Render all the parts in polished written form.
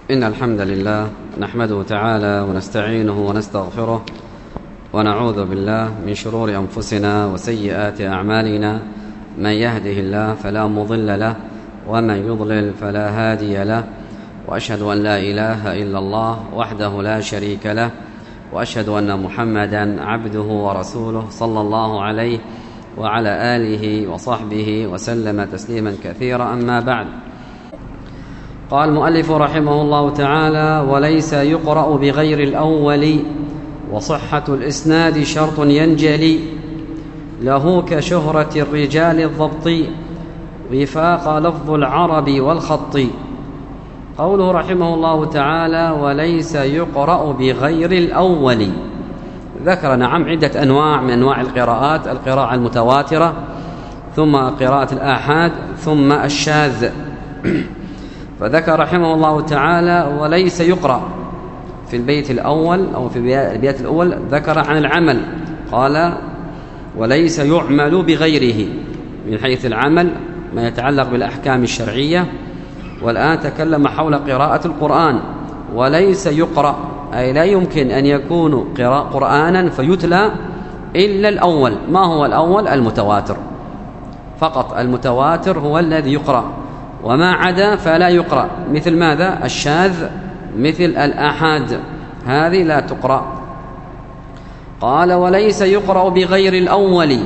إن الحمد لله نحمده تعالى ونستعينه ونستغفره ونعوذ بالله من شرور أنفسنا وسيئات أعمالنا. من يهده الله فلا مضل له ومن يضلل فلا هادي له، وأشهد أن لا إله إلا الله وحده لا شريك له، وأشهد أن محمدا عبده ورسوله صلى الله عليه وعلى آله وصحبه وسلم تسليما كثيرا. أما بعد، قال المؤلف رحمه الله تعالى: وليس يقرأ بغير الأول، وصحة الإسناد شرط ينجلي، له كشهرة الرجال الضبط، وفاق لفظ العرب والخط. قوله رحمه الله تعالى: وليس يقرأ بغير الأول، ذكر عدة أنواع من أنواع القراءات: القراءة المتواترة، ثم قراءة الآحاد، ثم الشاذ. فذكر رحمه الله تعالى: وليس يقرأ في البيت الأول أو في البيت الأول، ذكر عن العمل، قال: وليس يعمل بغيره، من حيث العمل ما يتعلق بالأحكام الشرعية. والآن تكلم حول قراءة القرآن. وليس يقرأ أي لا يمكن أن يكون قرآنا فيتلى إلا الأول. ما هو الأول؟ المتواتر فقط، المتواتر هو الذي يقرأ، وما عدا فلا يقرأ. مثل ماذا؟ الشاذ، مثل الآحاد، هذه لا تقرأ. قال: وليس يقرأ بغير الأول،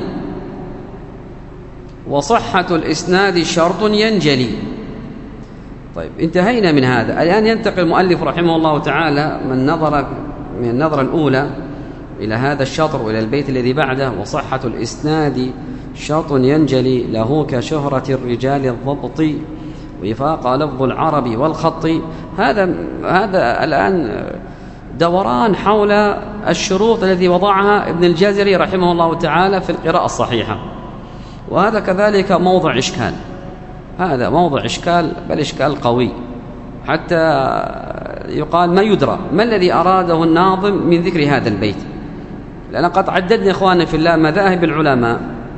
وصحة الإسناد شرط ينجلي. طيب، انتهينا من هذا. الآن ينتقل المؤلف رحمه الله تعالى من النظرة الأولى إلى هذا الشطر وإلى البيت الذي بعده: وصحة الإسناد شرط ينجلي، له كشهرة الرجال الضبط، وفاق لفظ العرب والخط. هذا الآن دوران حول الشروط التي وضعها ابن الجزري رحمه الله تعالى في القراءة الصحيحة. وهذا كذلك موضع إشكال، هذا موضع إشكال، بل إشكال قوي، حتى يقال ما يدرى ما الذي أراده الناظم من ذكر هذا البيت. لأن قد عددنا إخواننا في الله مذاهب العلماء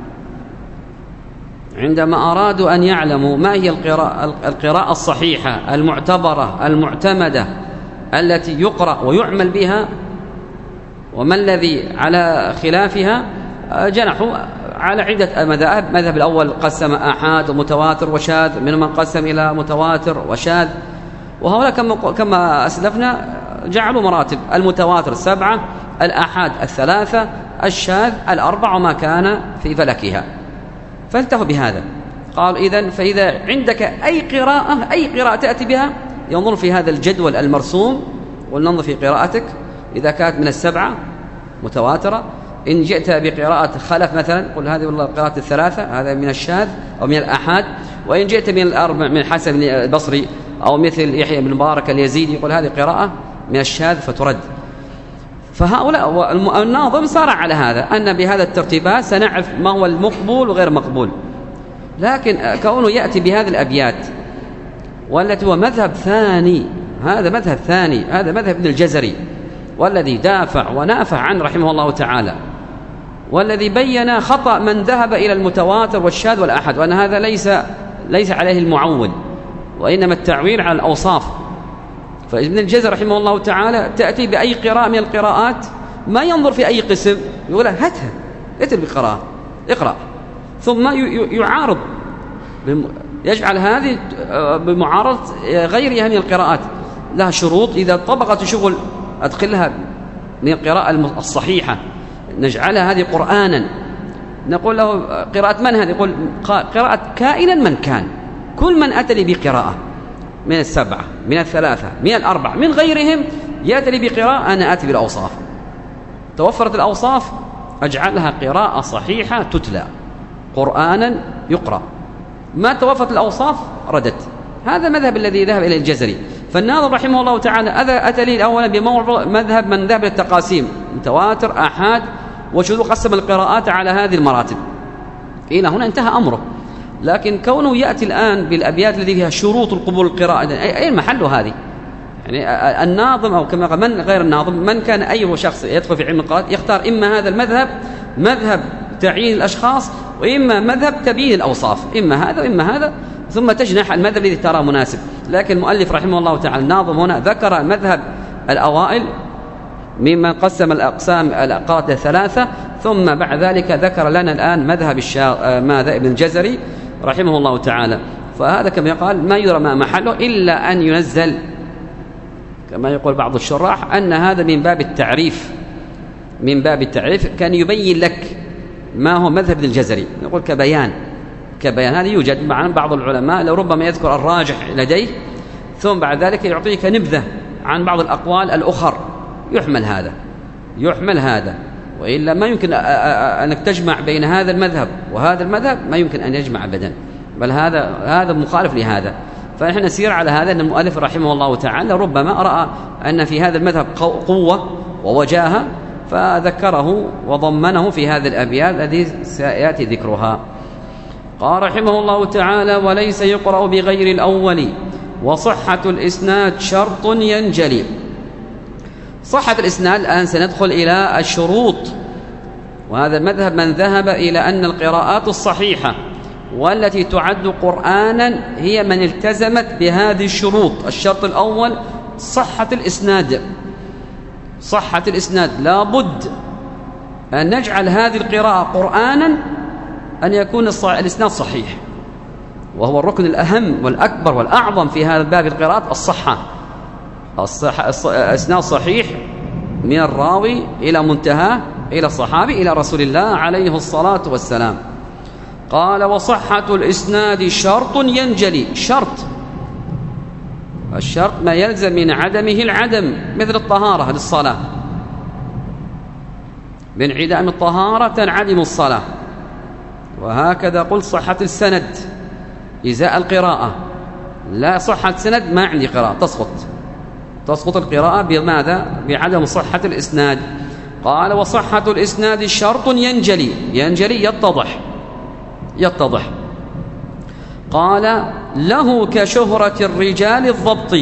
عندما أرادوا أن يعلموا ما هي القراءة الصحيحة المعتبرة المعتمدة التي يقرأ ويعمل بها، وما الذي على خلافها، جنحوا على عدة مذاهب. مذهب الأول قسم آحاد ومتواتر وشاذ، منهم من قسم إلى متواتر وشاذ، وهؤلاء كما أسلفنا جعلوا مراتب: المتواتر 7، الآحاد 3، الشاذ 4، وما كان في فلكها. فانتهوا بهذا. قال: فإذا عندك أي قراءة تأتي بها، ينظر في هذا الجدول المرسوم ولننظر في قراءتك. إذا كانت من 7 متواترة، إن جئت بقراءة خلف مثلا، قل هذه والله قراءة 3، هذا من الشاذ أو من الآحاد. وإن جئت من من الحسن البصري أو مثل يحيى بن مبارك اليزيدي، يقول هذه قراءة من الشاذ فترد. فهؤلاء الناظم صار على هذا، أن بهذا الترتيبات سنعرف ما هو المقبول وغير مقبول. لكن كونه يأتي بهذه الأبيات والتي هو مذهب ثاني، هذا مذهب ثاني، هذا مذهب ابن الجزري، والذي دافع ونافع عنه رحمه الله تعالى، والذي بين خطأ من ذهب إلى المتواتر والشاذ والأحد، وأن هذا ليس عليه المعول، وإنما التعويل على الأوصاف. فابن الجزري رحمه الله تعالى تأتي بأي قراءة من القراءات، ما ينظر في أي قسم، يقول هاتها اتل بقراءة، اقرأ، ثم يعارض، يجعل هذه بمعارضة غيرها من القراءات، لها شروط، إذا طبقت الشغل أدخلها من القراءة الصحيحة، نجعلها هذه قرآنا. نقول له: قراءة من هذه؟ يقول: قراءة كائنا من كان، كل من أتى لي بقراءة من 7، من 3، من 4، من غيرهم يأتي لي بقراءة، أنا آتي بالأوصاف. توفرت الأوصاف أجعلها قراءة صحيحة تتلى، قرآنا يقرأ. ما توفرت الأوصاف ردت. هذا المذهب الذي ذهب إلى الجزري. فالناظم رحمه الله تعالى أتى لي أولا بموضع مذهب من ذهب للتقاسيم: متواتر، آحاد، وشذوذ، قسم القراءات على هذه المراتب. إلى هنا انتهى أمره. لكن كونه يأتي الآن بالأبيات التي فيها شروط القبول القراءة، أي محل هذه؟ يعني الناظم أو كما قال من غير الناظم، من كان أي شخص يدخل في علم القراءات يختار إما هذا المذهب، مذهب تعيين الأشخاص، وإما مذهب تبيين الأوصاف، إما هذا وإما هذا، ثم تجنح المذهب الذي ترى مناسب. لكن المؤلف رحمه الله تعالى الناظم هنا ذكر مذهب الأوائل ممن قسم الأقسام القاعدة 3، ثم بعد ذلك ذكر لنا الآن مذهب ماذا ابن الجزري رحمه الله تعالى. فهذا كما يقال ما يرى ما محله إلا أن ينزل، كما يقول بعض الشراح أن هذا من باب التعريف، من باب التعريف كان يبين لك ما هو مذهب ابن الجزري، نقول كبيان هذا يوجد مع بعض العلماء لربما يذكر الراجح لديه ثم بعد ذلك يعطيك نبذة عن بعض الأقوال الأخر، يحمل هذا وإلا ما يمكن أنك تجمع بين هذا المذهب وهذا المذهب، ما يمكن أن يجمع أبدا، بل هذا مخالف لهذا. فنحن نسير على هذا أن المؤلف رحمه الله تعالى ربما رأى أن في هذا المذهب قوة ووجاهة فذكره وضمنه في هذه الأبيات التي سيأتي ذكرها. قال رحمه الله تعالى: وليس يقرأ بغير الأول وصحة الإسناد شرط ينجلي. صحة الإسناد الآن سندخل إلى الشروط، وهذا المذهب من ذهب إلى أن القراءات الصحيحة والتي تعد قرآنا هي من التزمت بهذه الشروط. الشرط الأول صحة الإسناد. صحة الإسناد لا بد أن نجعل هذه القراءة قرآنا أن يكون الإسناد صحيح، وهو الركن الأهم والأكبر والأعظم في هذا الباب القراءات الصحة. الإسناد صحيح من الراوي إلى منتهى إلى الصحابي إلى رسول الله عليه الصلاة والسلام. قال: وصحة الإسناد شرط ينجلي. الشرط ما يلزم من عدمه العدم، مثل الطهارة للصلاة، بانعدام الطهارة تنعدم الصلاة. وهكذا قل صحة السند إزاء القراءة، لا صحة سند ما عندي قراءة، تسقط القراءة بماذا؟ بعدم صحة الإسناد. قال: وصحة الإسناد شرط ينجلي يتضح. قال: له كشهرة الرجال الضبط.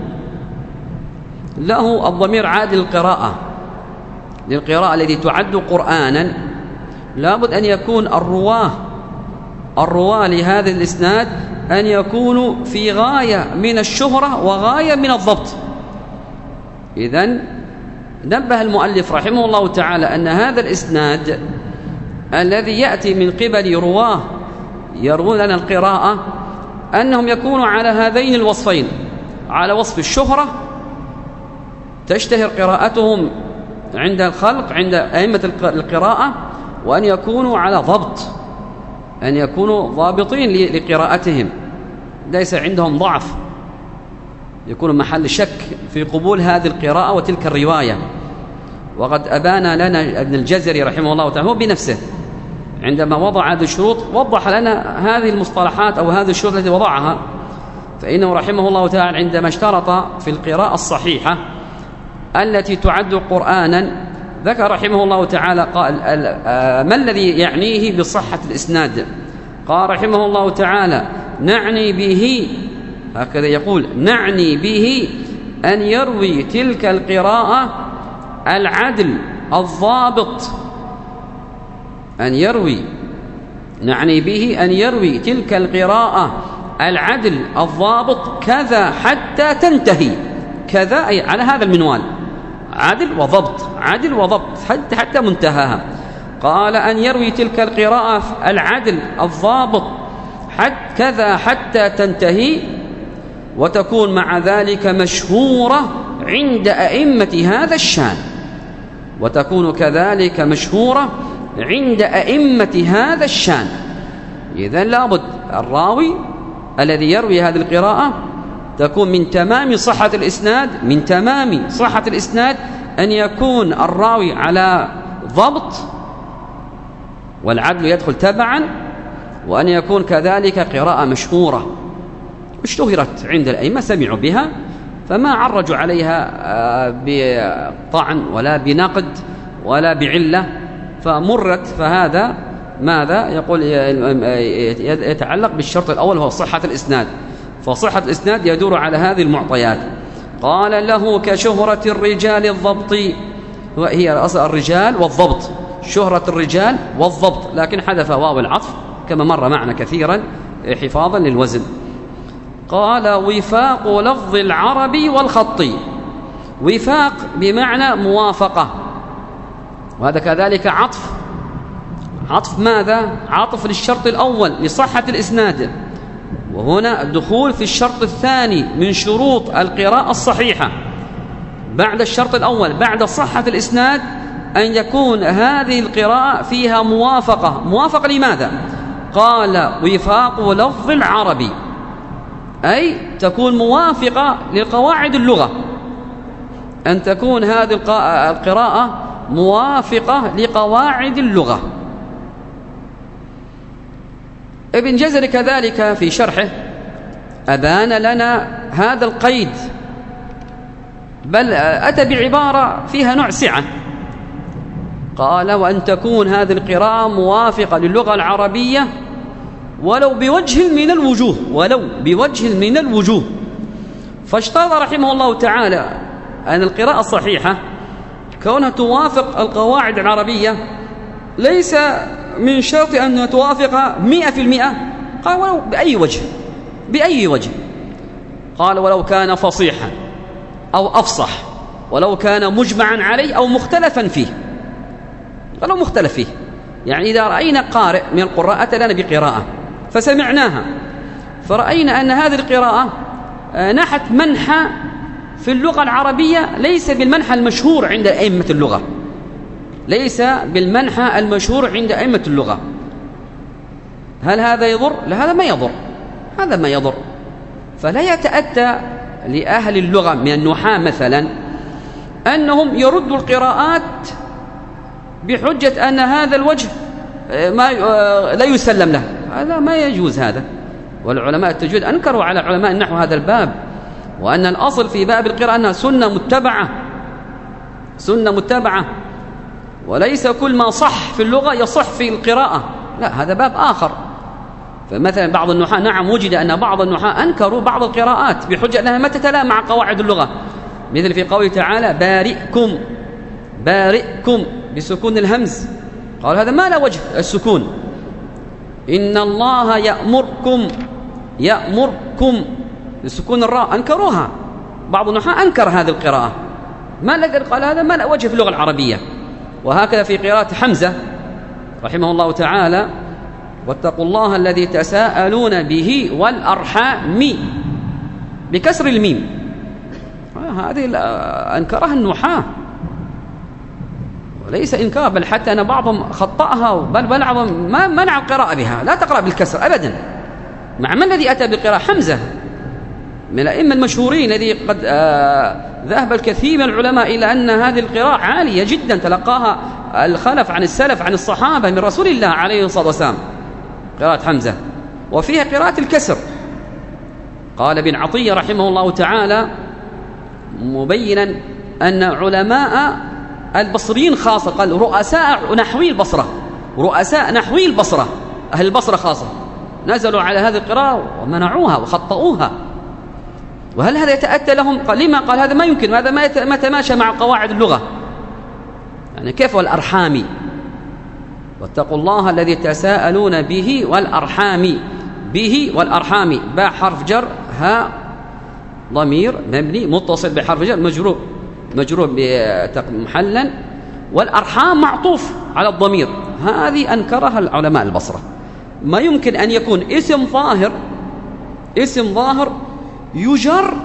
له الضمير عاد للقراءة التي تعد قرآنا، لابد أن يكون الرواة لهذا الإسناد أن يكونوا في غاية من الشهرة وغاية من الضبط. إذن نبه المؤلف رحمه الله تعالى أن هذا الإسناد الذي يأتي من قبل رواه يروون لنا القراءة أنهم يكونوا على هذين الوصفين، على وصف الشهرة تشتهر قراءتهم عند الخلق عند أئمة القراءة، وأن يكونوا على ضبط، أن يكونوا ضابطين لقراءتهم، ليس عندهم ضعف يكون محل شك في قبول هذه القراءة وتلك الرواية. وقد أبان لنا ابن الجزري رحمه الله تعالى هو بنفسه عندما وضع هذه الشروط وضح لنا هذه المصطلحات أو هذه الشروط التي وضعها. فإنه رحمه الله تعالى عندما اشترط في القراءة الصحيحة التي تعد قرآنا ذكر رحمه الله تعالى قال ما الذي يعنيه بصحة الإسناد؟ قال رحمه الله تعالى: نعني به، هكذا يقول، نعني به أن يروي تلك القراءة العدل الضابط، نعني به أن يروي تلك القراءة العدل الضابط كذا حتى تنتهي، كذا أي على هذا المنوال، عدل وضبط حتى منتهاها. قال: أن يروي تلك القراءة العدل الضابط كذا حتى تنتهي، وتكون مع ذلك مشهورة عند أئمة هذا الشان، وتكون كذلك مشهورة عند أئمة هذا الشان. إذن لابد الراوي الذي يروي هذه القراءة تكون من تمام صحة الإسناد أن يكون الراوي على ضبط، والعدل يدخل تبعا، وأن يكون كذلك قراءة مشهورة اشتهرت عند الأئمة سمعوا بها فما عرجوا عليها بطعن ولا بنقد ولا بعلة فمرت. فهذا ماذا يقول؟ يتعلق بالشرط الأول هو صحة الإسناد، فصحة الإسناد يدور على هذه المعطيات. قال: له كشهرة الرجال الضبط، وهي أصل الرجال والضبط، شهرة الرجال والضبط، لكن حذف واو العطف كما مر معنا كثيرا حفاظا للوزن. قال وفاق لفظ العربي والخطي. وفاق بمعنى موافقة، وهذا كذلك عطف ماذا؟ عطف للشرط الأول لصحة الإسناد، وهنا الدخول في الشرط الثاني من شروط القراءة الصحيحة بعد الشرط الأول بعد صحة الإسناد، أن يكون هذه القراءة فيها موافقة لماذا؟ قال وفاق لفظ العربي، أي تكون موافقة لقواعد اللغة، أن تكون هذه القراءة موافقة لقواعد اللغة. ابن جزري كذلك في شرحه أبان لنا هذا القيد، بل أتى بعبارة فيها نوع سعة، قال وأن تكون هذه القراءة موافقة للغة العربية ولو بوجه من الوجوه، فاشترط رحمه الله تعالى أن القراءة الصحيحة كونها توافق القواعد العربية ليس من شرط أن توافق 100%، قال ولو بأي وجه، قال ولو كان فصيحا أو أفصح، ولو كان مجمعا عليه أو مختلفا فيه، ولو مختلف فيه. يعني إذا رأينا قارئ من القراء أتى لنا بقراءة فسمعناها فرأينا أن هذه القراءة نحت منحى في اللغة العربية ليس بالمنحى المشهور عند أئمة اللغة، هل هذا يضر؟ لا، هذا ما يضر. فلا يتأتى لأهل اللغة من النحاة مثلا أنهم يردوا القراءات بحجة أن هذا الوجه لا يسلم له، هذا ما يجوز هذا. والعلماء التجويد أنكروا على علماء النحو هذا الباب، وأن الأصل في باب القراءة أنها سنة متبعة، وليس كل ما صح في اللغة يصح في القراءة، لا، هذا باب آخر. فمثلا بعض النحاة نعم وجد أن بعض النحاة أنكروا بعض القراءات بحجة أنها ما تتلائم مع قواعد اللغة، مثل في قوله تعالى بارئكم بسكون الهمز، قال هذا ما لا وجه السكون. إن الله يأمركم بسكون الراء، أنكروها، بعض النحاة أنكر هذه القراءة، ما الذي قال هذا ما لا وجه في اللغة العربية. وهكذا في قراءة حمزة رحمه الله تعالى واتقوا الله الذي تساءلون به والأرحام بكسر الميم، هذه أنكرها النحاة، وليس إنكار، بل حتى أن بعضهم خطأها، بل بعضهم ما منع القراءة بها، لا تقرأ بالكسر أبدا. مع من الذي أتى بالقراءة؟ حمزة من الأئمة المشهورين الذي قد ذهب الكثير من العلماء إلى أن هذه القراءة عالية جدا تلقاها الخلف عن السلف عن الصحابة من رسول الله عليه الصلاة والسلام، قراءة حمزة، وفيها قراءة الكسر. قال ابن عطية رحمه الله تعالى مبينا أن علماء البصريين خاصة، قال رؤساء نحوي البصرة أهل البصرة خاصة نزلوا على هذه القراءة ومنعوها وخطأوها. وهل هذا يتأتى لهم؟ قال لما؟ قال هذا ما يمكن، هذا ما تماشى مع قواعد اللغة. يعني كيف؟ والأرحام، واتقوا الله الذي تساءلون به والأرحام، باء حرف جر، ها ضمير مبني متصل بحرف جر مجرور محلا، والأرحام معطوف على الضمير، هذه أنكرها العلماء البصرة. ما يمكن أن يكون اسم ظاهر يجر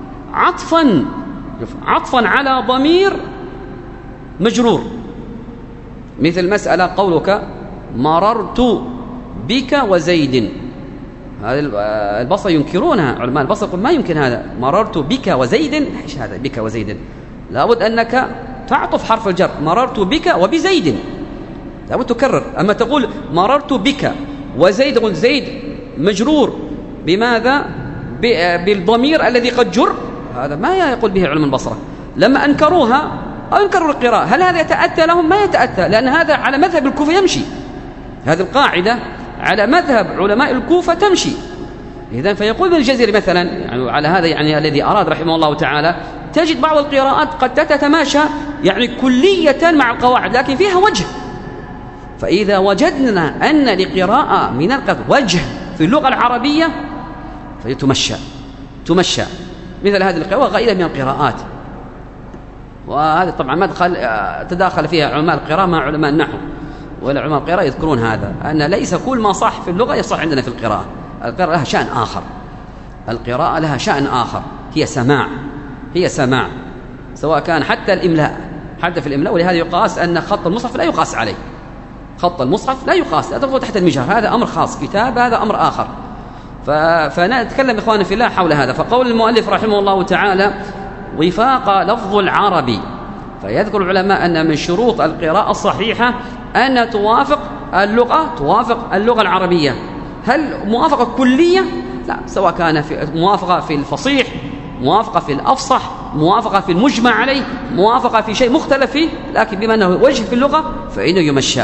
عطفا على ضمير مجرور، مثل مسألة قولك مررت بك وزيد، هذا البصرة ينكرونها، علماء البصرة يقول ما يمكن هذا، مررت بك وزيد، ايش هذا بك وزيد؟ لابد أنك تعطف حرف الجر، مررت بك وبزيد، لابد تكرر. أما تقول مررت بك وزيد، قل زيد مجرور بماذا؟ بالضمير الذي قد جر، هذا ما يقول به علماء البصرة. لما أنكروها أو أنكروا القراءة، هل هذا يتأتى لهم؟ ما يتأتى، لأن هذا على مذهب الكوفة يمشي، هذه القاعدة على مذهب علماء الكوفة تمشي. إذن فيقول ابن الجزري مثلا يعني على هذا، يعني الذي أراد رحمه الله تعالى، تجد بعض القراءات قد تتماشى يعني كلية مع القواعد لكن فيها وجه. فإذا وجدنا أن لقراءة من القراءة وجه في اللغة العربية فلتمشى، تمشى. مثل هذه القراءة وغيرها من القراءات، وهذا طبعا ما تداخل فيها علماء القراءة مع علماء النحو، ولا علماء القراءة يذكرون هذا، أن ليس كل ما صح في اللغة يصح عندنا في القراءة. القراءة لها شأن آخر، القراءة لها شأن آخر، هي سماع، سواء كان حتى الإملاء، حتى في الإملاء. ولهذا يقاس أن خط المصحف لا يقاس عليه، خط المصحف لا يقاس، لا تدخل تحت المجهر، هذا أمر خاص، كتاب هذا أمر آخر. فنتكلم إخواني في الله حول هذا. فقول المؤلف رحمه الله تعالى وفاق لفظ العربي، فيذكر العلماء أن من شروط القراءة الصحيحة أن توافق اللغة العربية. هل موافقة كلية؟ لا، سواء كان في موافقة في الفصيح، موافقة في الأفصح، موافقة في المجمع عليه، موافقة في شيء مختلف فيه، لكن بما أنه وجه في اللغة فإنه يمشى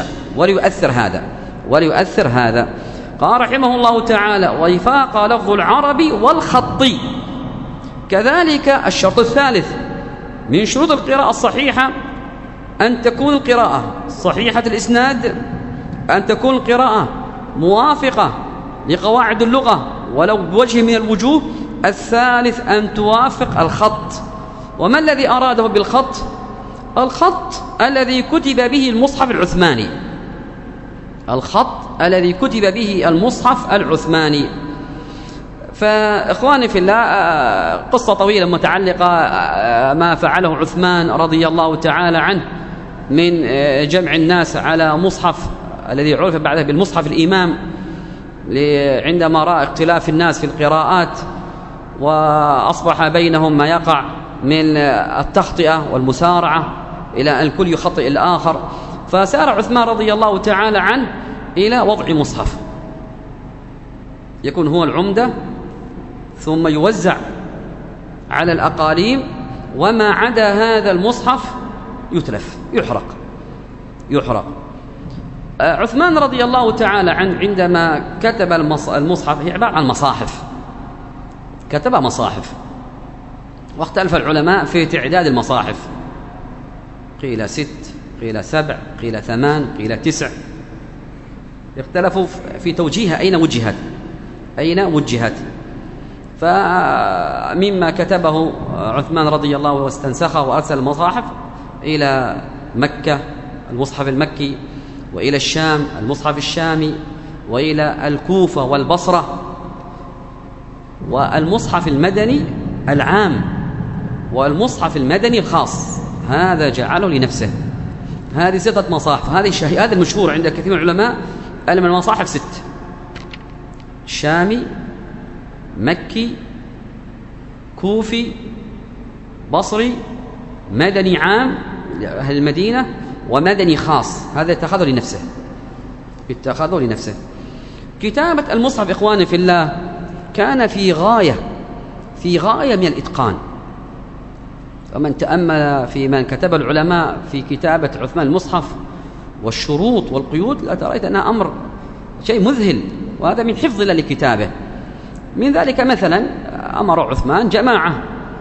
وليؤثر هذا. قال رحمه الله تعالى وفاق لفظ العربي والخطي. كذلك الشرط الثالث من شروط القراءة الصحيحة أن تكون القراءة صحيحة الإسناد، أن تكون القراءة موافقة لقواعد اللغة ولو بوجه من الوجوه. الثالث أن توافق الخط. وما الذي أراده بالخط؟ الخط الذي كتب به المصحف العثماني، الخط الذي كتب به المصحف العثماني. فإخواني في الله، قصة طويلة متعلقة ما فعله عثمان رضي الله تعالى عنه من جمع الناس على مصحف الذي عرف بعده بالمصحف الإمام، عندما رأى اختلاف الناس في القراءات وأصبح بينهم ما يقع من التخطئة والمسارعة إلى أن الكل يخطئ الآخر، فسار عثمان رضي الله تعالى عنه إلى وضع مصحف يكون هو العمدة، ثم يوزع على الأقاليم، وما عدا هذا المصحف يتلف، يحرق. عثمان رضي الله تعالى عنه عندما كتب المصحف، هي عبارة عن مصاحف، كتب مصاحف، واختلف العلماء في تعداد المصاحف، قيل 6، قيل 7، قيل 8، قيل 9، اختلفوا في توجيهها أين وجهت. فمما كتبه عثمان رضي الله واستنسخه وأرسل المصاحف إلى مكة المصحف المكي، وإلى الشام المصحف الشامي، وإلى الكوفة والبصرة، والمصحف المدني العام والمصحف المدني الخاص، هذا جعله لنفسه. هذه 6 مصاحف. هذا المشهور عند كثير من العلماء أن من المصاحف 6: شامي، مكي، كوفي، بصري، مدني عام أهل المدينة، ومدني خاص. هذا اتخذه لنفسه. كتابة المصحف إخواني في الله كان في غاية من الإتقان. ومن تأمل في من كتب العلماء في كتابة عثمان المصحف والشروط والقيود لترى أنها أمر شيء مذهل، وهذا من حفظ الله لكتابه. من ذلك مثلا أمر عثمان جماعة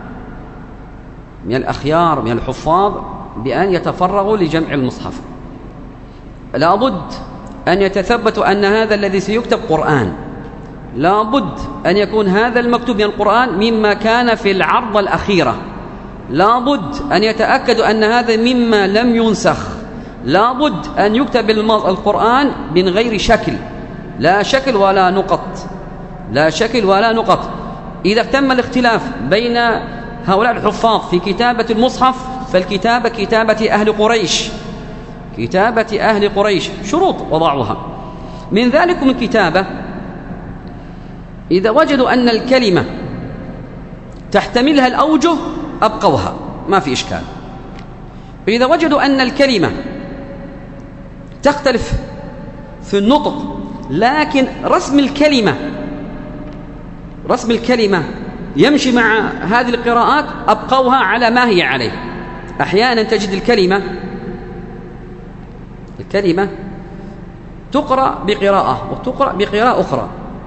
من الأخيار من الحفاظ بأن يتفرغوا لجمع المصحف. لابد أن يتثبتوا أن هذا الذي سيكتب قرآن، لابد أن يكون هذا المكتوب من القرآن مما كان في العرض الأخيرة، لابد أن يتأكدوا أن هذا مما لم ينسخ، لابد أن يكتب القرآن من غير شكل، لا شكل ولا نقط. إذا تم الاختلاف بين هؤلاء الحفاظ في كتابة المصحف فالكتابة كتابة أهل قريش شروط وضعوها. من ذلك من كتابة إذا وجدوا أن الكلمة تحتملها الأوجه أبقوها، ما في إشكال. إذا وجدوا أن الكلمة تختلف في النطق لكن رسم الكلمة يمشي مع هذه القراءات أبقوها على ما هي عليه. أحيانا تجد الكلمة تقرأ بقراءة وتقرأ بقراءة أخرى،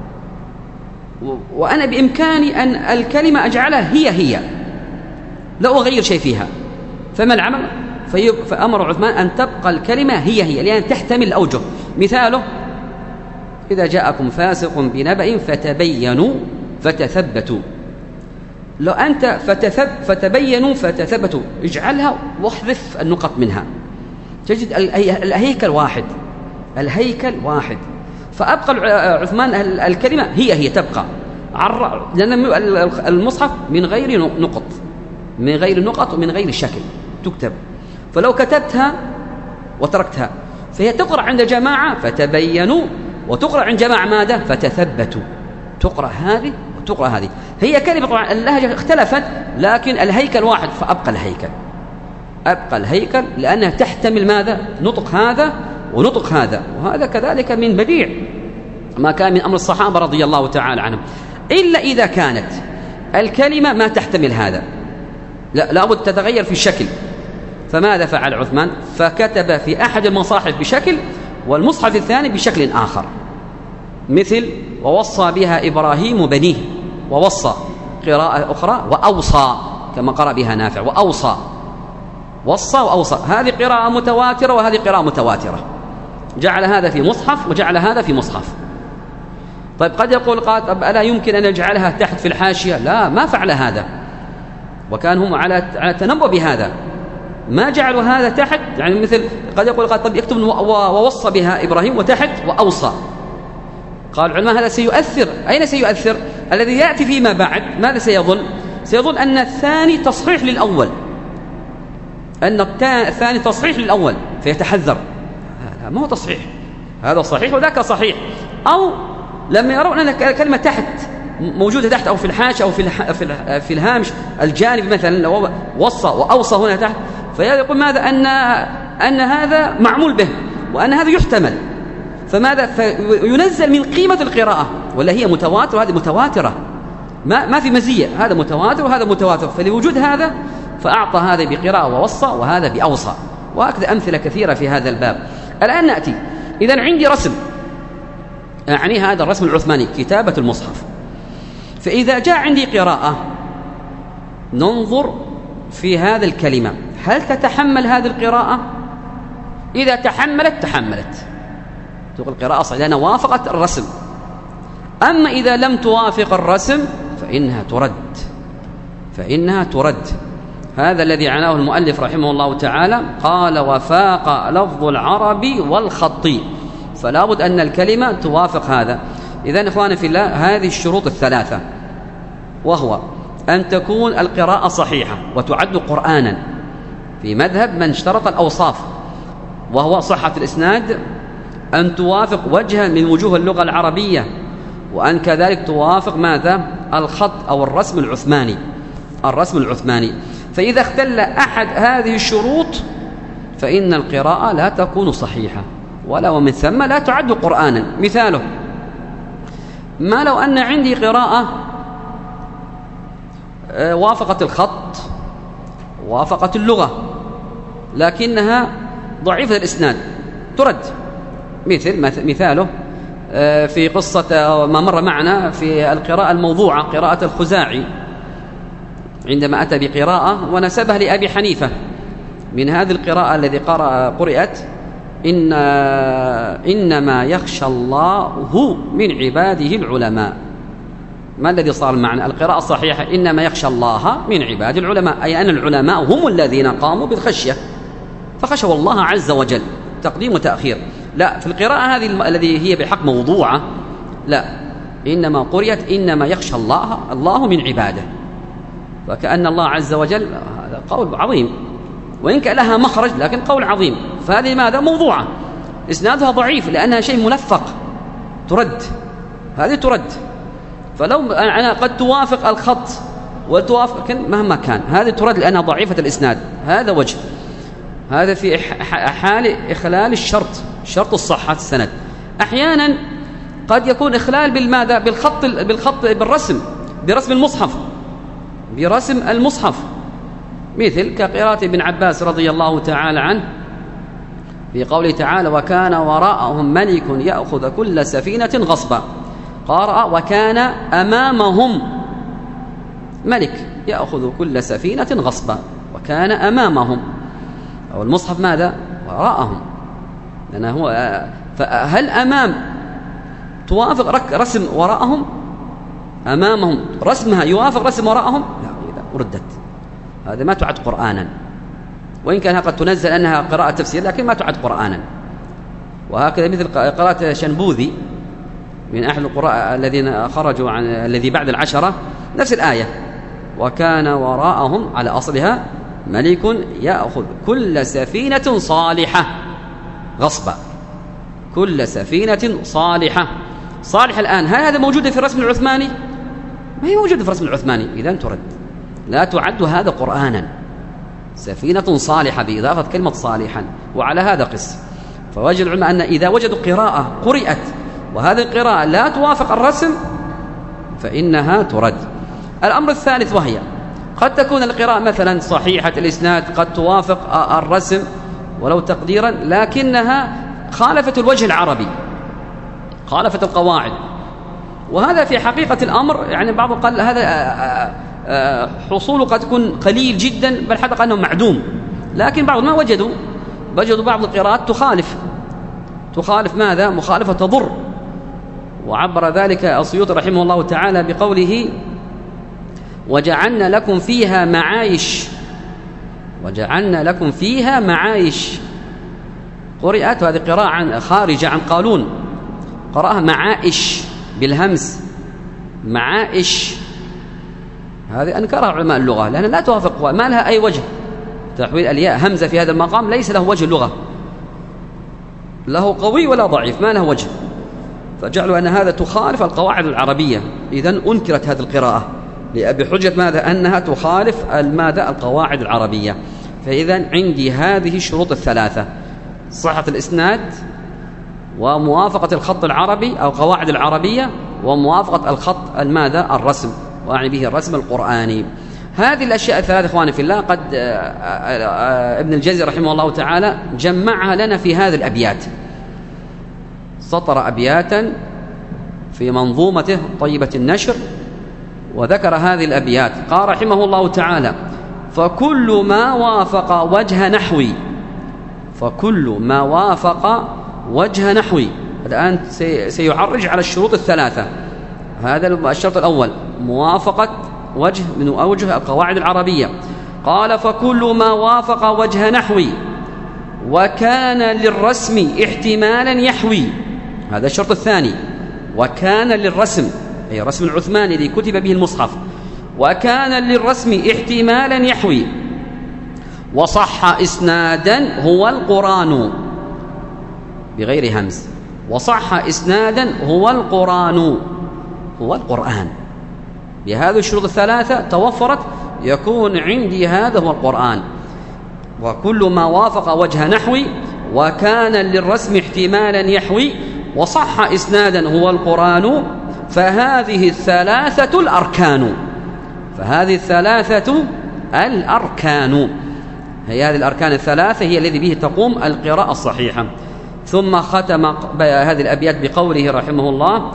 وأنا بإمكاني أن الكلمة أجعلها هي لا أغير شيء فيها. فما العمل؟ فأمر عثمان أن تبقى الكلمة هي لأن تحتمل الأوجه. مثاله: إذا جاءكم فاسق بنبأ فتبينوا فتثبتوا. لو أنت فتبينوا فتثبتوا، اجعلها واحذف النقط منها، تجد الهيكل واحد، الهيكل واحد. فأبقى عثمان الكلمة هي تبقى، لأن المصحف من غير نقط، من غير نقط ومن غير شكل تكتب. فلو كتبتها وتركتها فهي تقرأ عند جماعة فتبينوا، وتقرأ عند جماعة ماذا؟ فتثبتوا. تقرأ هذه وتقرأ هذه، هي كلمة طبعا اللهجة اختلفت لكن الهيكل واحد، فأبقى الهيكل، أبقى الهيكل لأنها تحتمل ماذا؟ نطق هذا ونطق هذا. وهذا كذلك من بديع ما كان من أمر الصحابة رضي الله تعالى عنهم، إلا إذا كانت الكلمة ما تحتمل هذا، لابد تتغير في الشكل. فماذا فعل عثمان؟ فكتب في أحد المصاحف بشكل والمصحف الثاني بشكل آخر، مثل ووصى بها إبراهيم بنيه، ووصى قراءة أخرى وأوصى كما قرأ بها نافع، وأوصى، وصى وأوصى، هذه قراءة متواترة وهذه قراءة متواترة، جعل هذا في مصحف وجعل هذا في مصحف. طيب قد يقول قائل طب ألا يمكن أن نجعلها تحت في الحاشية؟ لا، ما فعل هذا، وكان هم على تنبؤ بهذا، ما جعلوا هذا تحت. يعني مثل قد يقول قائل طب يكتب ووصى بها إبراهيم وتحت وأوصى، قال العلماء هذا سيؤثر. أين سيؤثر؟ الذي يأتي فيما بعد ماذا سيظن؟ سيظن أن الثاني تصحيح للأول، أن الثاني تصحيح للأول، فيتحذر، هذا ما هو تصحيح، هذا صحيح وذاك صحيح. أو لما يرون أن الكلمة تحت موجودة تحت أو في الحاشية أو في الهامش الجانب، مثلا وصى وأوصى هنا تحت، فيقول ماذا؟ أن هذا معمول به وأن هذا يحتمل، فماذا؟ فينزل من قيمة القراءة، ولا هي متواترة وهذه متواترة، ما في مزية، هذا متواتر وهذا متواتر، فلوجود هذا فأعطى هذا بقراءة ووصى وهذا بأوصى. وهكذا أمثلة كثيرة في هذا الباب. الآن نأتي، إذن عندي رسم، أعني هذا الرسم العثماني، كتابة المصحف. فإذا جاء عندي قراءة ننظر في هذا الكلمة، هل تتحمل هذه القراءة؟ إذا تحملت تقول قراءة صحيحة لأنها وافقت الرسم. أما إذا لم توافق الرسم فإنها ترد. هذا الذي عناه المؤلف رحمه الله تعالى، قال وفاق لفظ العربي والخطي، فلا بد أن الكلمة توافق هذا. إذن إخواني في الله، هذه الشروط الثلاثة، وهو أن تكون القراءة صحيحة وتعد قرآنا في مذهب من اشترط الأوصاف، وهو صحة الإسناد، أن توافق وجها من وجوه اللغة العربية، وأن كذلك توافق ماذا؟ الخط أو الرسم العثماني. فإذا اختل أحد هذه الشروط فإن القراءة لا تكون صحيحة، ولا ومن ثم لا تعد قرآنا. مثاله ما لو أن عندي قراءة وافقت الخط وافقت اللغة لكنها ضعيفة الإسناد، ترد. مثاله في قصة ما مر معنا في القراءة الموضوعة، قراءة الخزاعي عندما أتى بقراءة ونسبها لأبي حنيفة من هذه القراءة الذي قرأت إنما يخشى الله من عباده العلماء. ما الذي صار معنا؟ القراءة الصحيحة إنما يخشى الله من عباده العلماء، أي أن العلماء هم الذين قاموا بالخشية فخشوا الله عز وجل، تقديم وتأخير. لا، في القراءة هذه الذي هي بحق موضوعة لا، إنما قرئت إنما يخشى الله من عباده، فكأن الله عز وجل، هذا قول عظيم وإن كان لها مخرج لكن قول عظيم. فهذه ماذا؟ موضوعة إسنادها ضعيف لأنها شيء ملفق، ترد، هذه ترد. فلو أنا قد توافق الخط وتوافق مهما كان، هذه ترد لأنها ضعيفة الإسناد. هذا وجه، هذا في حال إخلال شرط الصحة السند. أحيانا قد يكون إخلال بالماذا؟ برسم المصحف، مثل كقراءة ابن عباس رضي الله تعالى عنه في قوله تعالى وكان وراءهم ملك يأخذ كل سفينة غصبا، قرأ وكان أمامهم ملك يأخذ كل سفينة غصبا، وكان أمامهم، أو المصحف ماذا؟ وراءهم، لأنه هو. فهل أمام توافق رسم وراءهم؟ أمامهم رسمها يوافق رسم وراءهم، لا، إذا ردت هذا ما تعد قرآنا، وإن كان قد تنزل أنها قراءة تفسير لكن ما تعد قرآنا. وهكذا مثل قراءة شنبوذي من أحد القراء الذين خرجوا عن الذي بعد العشرة، نفس الآية: وكان وراءهم، على أصلها: ملك يأخذ كل سفينة صالحة غصبا. كل سفينة صالحة. صالح الآن هل هذا موجود في الرسم العثماني؟ ما هي موجودة في الرسم العثماني، إذن ترد، لا تعد هذا قرآنا. سفينة صالحة بإضافة كلمة صالحا، وعلى هذا قس. فوجد العلماء أن إذا وجدوا قراءة قرئت وهذه القراءة لا توافق الرسم فإنها ترد. الأمر الثالث وهي قد تكون القراءة مثلا صحيحة الإسناد، قد توافق الرسم ولو تقديرا، لكنها خالفت الوجه العربي، خالفت القواعد. وهذا في حقيقة الأمر يعني بعض قال هذا حصوله قد يكون قليل جدا، بل حتى أنه معدوم، لكن بعض ما وجدوا بعض القراءات تخالف ماذا؟ مخالفة تضر. وعبر ذلك السيوطي رحمه الله تعالى بقوله: وجعلنا لكم فيها معايش. وجعلنا لكم فيها معايش قرئت، وهذه قراءة خارجة عن قالون، قرأها معائش بالهمس، معائش. هذه أنكرها علماء اللغة لأنها لا توافق، ما لها أي وجه. تحويل الياء همزة في هذا المقام ليس له وجه لغة، له قوي ولا ضعيف، ما له وجه. فجعلوا أن هذا تخالف القواعد العربية، إذن أنكرت هذه القراءة بحجة ماذا؟ أنها تخالف القواعد العربية. فإذن عندي هذه الشروط الثلاثة: صحة الإسناد، وموافقة الخط العربي أو قواعد العربية، وموافقة الخط الرسم، وأعني به الرسم القرآني. هذه الأشياء الثلاثة إخواني في الله قد ابن الجزري رحمه الله تعالى جمعها لنا في هذه الأبيات، سطر أبياتا في منظومته طيبة النشر وذكر هذه الأبيات. قال رحمه الله تعالى: فكل ما وافق وجه نحوي. فكل ما وافق وجه نحوي. الآن سيعرج على الشروط الثلاثة. هذا الشرط الأول موافقة وجه من أوجه القواعد العربية. قال: فكل ما وافق وجه نحوي وكان للرسم احتمالا يحوي. هذا الشرط الثاني. وكان للرسم، أي الرسم العثماني الذي كتب به المصحف، وكان للرسم احتمالا يحوي، وصح إسنادا هو القرآن، بغير همز. وصح إسنادا هو القرآن، هو القرآن. بهذه الشروط الثلاثة توفرت، يكون عندي هذا هو القرآن. وكل ما وافق وجه نحوي وكان للرسم احتمالا يحوي وصح إسنادا هو القرآن، فهذه الثلاثة الأركان. فهذه الثلاثة الأركان، هي هذه الأركان الثلاثة هي الذي به تقوم القراءة الصحيحة. ثم ختم هذه الأبيات بقوله رحمه الله: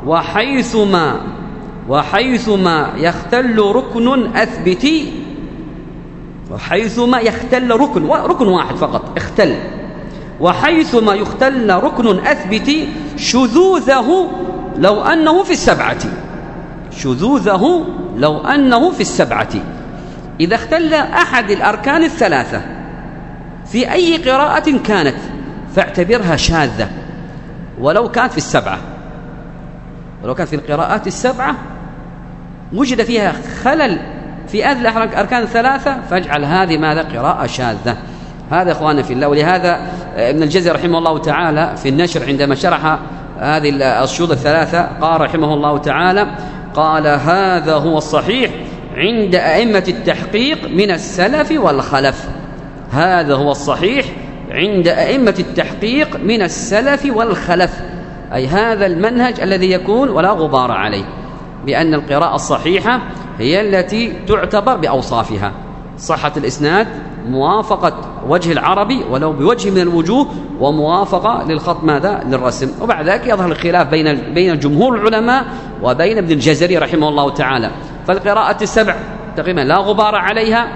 وحيثما يختل ركن أثبتي. وحيثما يختل ركن واحد فقط اختل. وحيثما يختل ركن أثبتي شذوذه لو أنه في السبعة. شذوذه لو أنه في السبعة. إذا اختل أحد الأركان الثلاثة في أي قراءة كانت فاعتبرها شاذة، ولو كانت في السبعة. ولو كانت في القراءات السبعة وجد فيها خلل في هذه الأركان الثلاثة فاجعل هذه ماذا؟ قراءة شاذة. هذا إخواننا في الله. ولهذا ابن الجزري رحمه الله تعالى في النشر عندما شرح هذه الشروط الثلاثة قال رحمه الله تعالى: قال: هذا هو الصحيح عند أئمة التحقيق من السلف والخلف. هذا هو الصحيح عند أئمة التحقيق من السلف والخلف، أي هذا المنهج الذي يكون ولا غبار عليه، بأن القراءة الصحيحة هي التي تعتبر بأوصافها: صحة الإسناد، موافقة وجه العربي ولو بوجه من الوجوه، وموافقة للخط ماذا؟ للرسم. وبعد ذلك يظهر الخلاف بين جمهور العلماء وبين ابن الجزري رحمه الله تعالى. فالقراءة السبع تقريبا لا غبار عليها.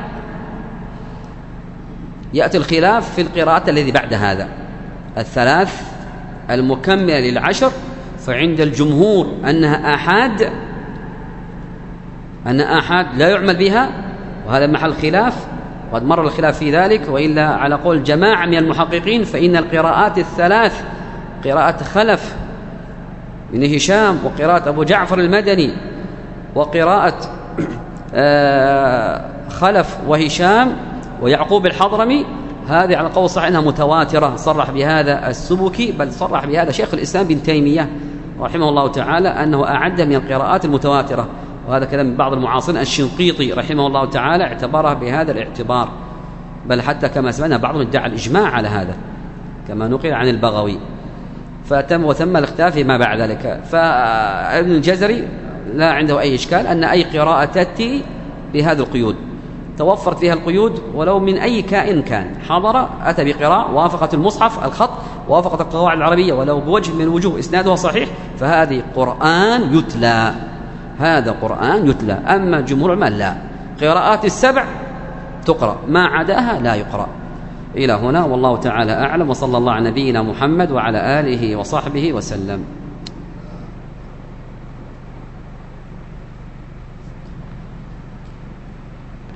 يأتي الخلاف في القراءة الذي بعد هذا الثلاث المكملة للعشر، فعند الجمهور أنها آحاد أن آحاد لا يعمل بها، وهذا محل خلاف، وقد مر الخلاف في ذلك. وإلا على قول جماعة من المحققين فإن القراءات الثلاث، قراءة خلف من هشام، وقراءة أبو جعفر المدني، وقراءة خلف وهشام ويعقوب الحضرمي، هذه على قول صحيح أنها متواترة. صرح بهذا السبكي، بل صرح بهذا شيخ الإسلام بن تيمية رحمه الله تعالى، أنه أعد من القراءات المتواترة. وهذا كلام من بعض المعاصرين. الشنقيطي رحمه الله تعالى اعتبره بهذا الاعتبار، بل حتى كما سمعنا بعضهم ادعى الإجماع على هذا كما نقل عن البغوي. وتم الاختلاف فيما بعد ذلك. فابن الجزري لا عنده أي إشكال أن أي قراءة تأتي بهذه القيود، توفرت فيها القيود ولو من أي كائن كان، حضر أتى بقراءة وافقت المصحف الخط، وافقت القواعد العربية، ولو بوجه من الوجوه إسنادها صحيح، فهذه قرآن يتلى، هذا قرآن يتلى. أما جمهور العلماء لا، قراءات السبع تقرأ، ما عداها لا يقرأ. إلى هنا والله تعالى أعلم، وصلى الله على نبينا محمد وعلى آله وصحبه وسلم.